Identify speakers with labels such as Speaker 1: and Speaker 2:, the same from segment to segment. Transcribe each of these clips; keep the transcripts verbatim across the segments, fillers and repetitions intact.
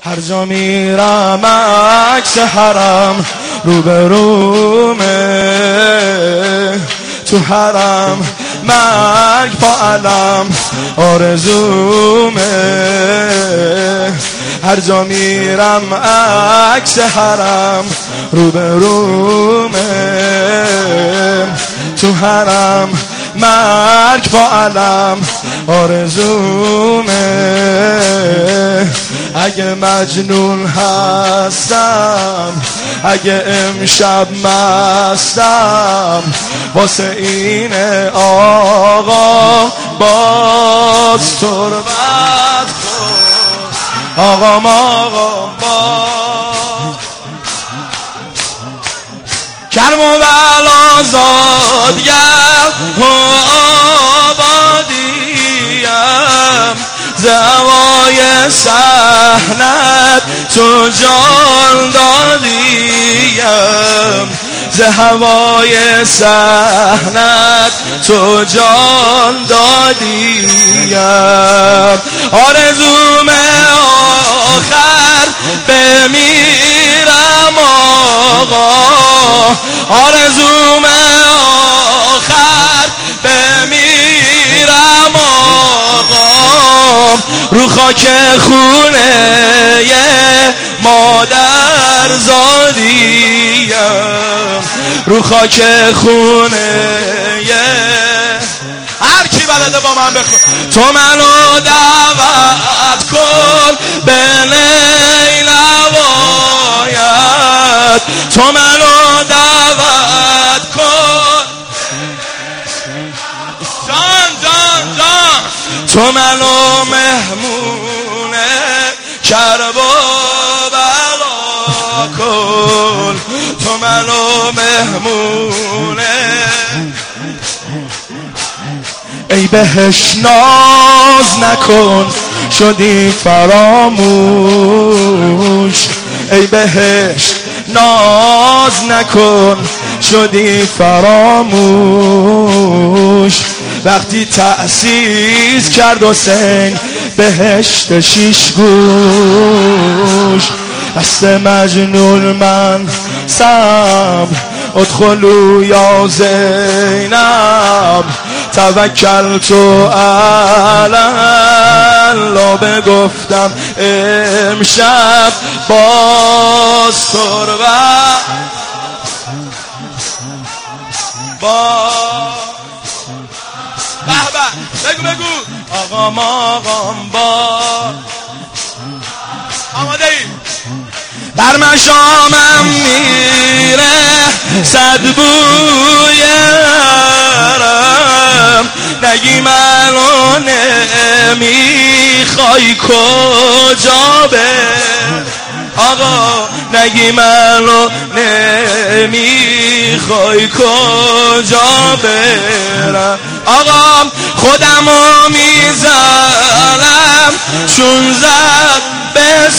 Speaker 1: هر جا میرم عکس حرم روبرومه، تو حرم مرگ با علم آرزومه. هر جا میرم عکس حرم روبرومه، تو حرم مرگ با علم آرزومه. اگه مجنون هستم، اگه امشب مستم، واسه اینه آقا باز تربت کن. آقام آقام باز کرم و بلا زادگر و آبادیم، زوای صحنت تو جان دادیم، ز هوای صحنت تو جان دادیم. آرزوم آخر بمیرم آقا، آرزوم آخر بمیرم آقا، رو خاک خونه مادر زادیم، رو خاک خونه. هر کی بلده با من بخون. تو منو دعوت کن به نیلوایت، تو منو دعوت کن جان جان جان، تو منو مهمونه کرب و بلا کن، تو منو مهمونه. ای بهش ناز نکن شدی فراموش، ای بهش ناز نکن شدی فراموش. وقتی تأسیس کرد حسین بهشت شیش گوش، دست مجنون من صبر ادخلوا یا زینب، توکل تو علی الله، بگفتم امشب باز تربت باز. به به بگو بگو آقام آقام باز. آماده ای؟ بر مشامم میره صد بویرم، نگی منو نمیخوای کجا برم آقا، نگی منو نمیخوای کجا برم آقا. خودمو میزنم چون زد به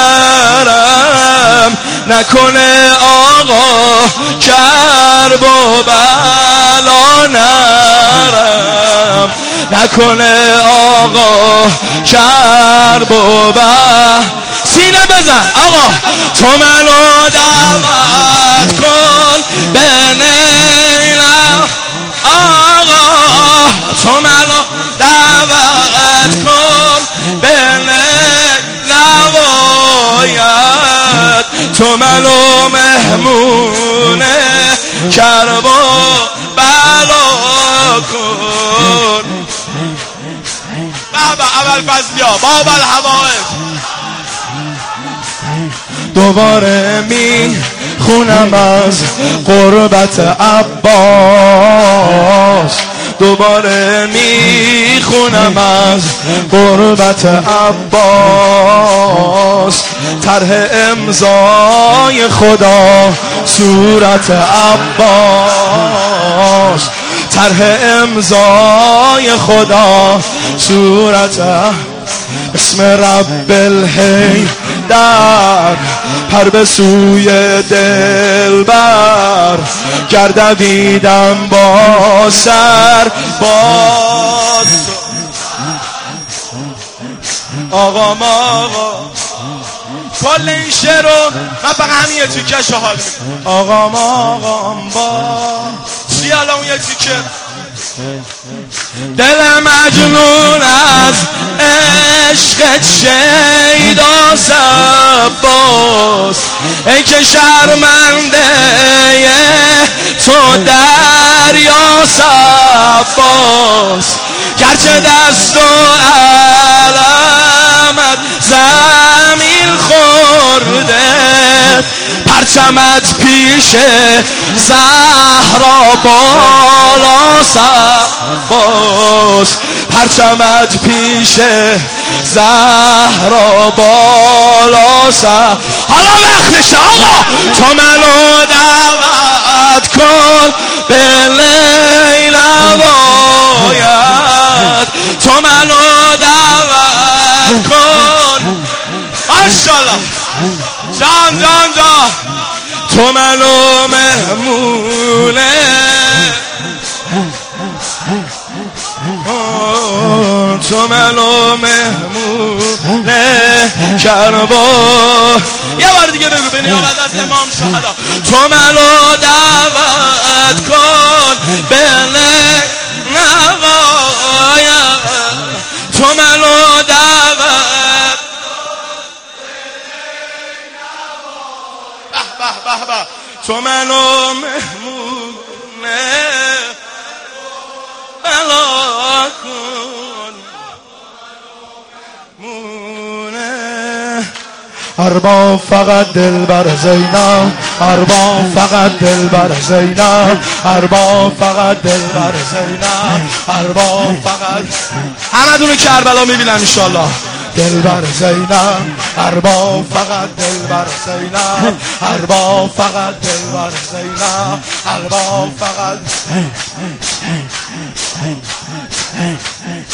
Speaker 1: سرم، نکنه آقا کرب و بلا نرم، نکنه آقا کرب و بلا. سینه بزن آقا. تو منو دعوت کن به نیلم آقا، تو منو دعوت کن به نیلوایت، تو منو مهمونه کرب و بلا کن. بابا اول فضلیا بابا الحوائف. دوباره می خونم از قربت عباس، دوباره می خونم از قربت عباس. طرح امضای خدا صورت عباس، طرح امضای خدا صورت اسم رب الحی در پر به سوی دلبر، گردویدم با سر باز. آقا ما آقا کل این شعر رو من فقط همین یه تیکش رو حال میکنم. آقام آقام با چی الان اون یه تیکه دل مجنون از عشقت شیدا سباس ای که شرمنده تو دریا سباس گرچه دست و علمت زمین خورده پرچمت پیش زهرا بالا سباس پرچمت پیش زهرا بالا سباس حالا وقتشه آقا تو منو دعوت کن به لیلا باید تو منو دعوت کن ماشاءالله جان جان جان تو منو مهمونه تو منو مهمونه کربا یه بار دیگه بگو به نیابت از امام شهدا تو منو دعوت کن به نوایا تو منو دعوت به به به به تو منو مهمونه بلا کن مونه ارباب فقط دل بر زینب ارباب فقط دل بر زینب ارباب فقط دل بر زینب ارباب فقط همه دونه کربلا میبینم انشالله دل بر زینب ارباب فقط دل بر زینب ارباب فقط دل بر زینب ارباب فقط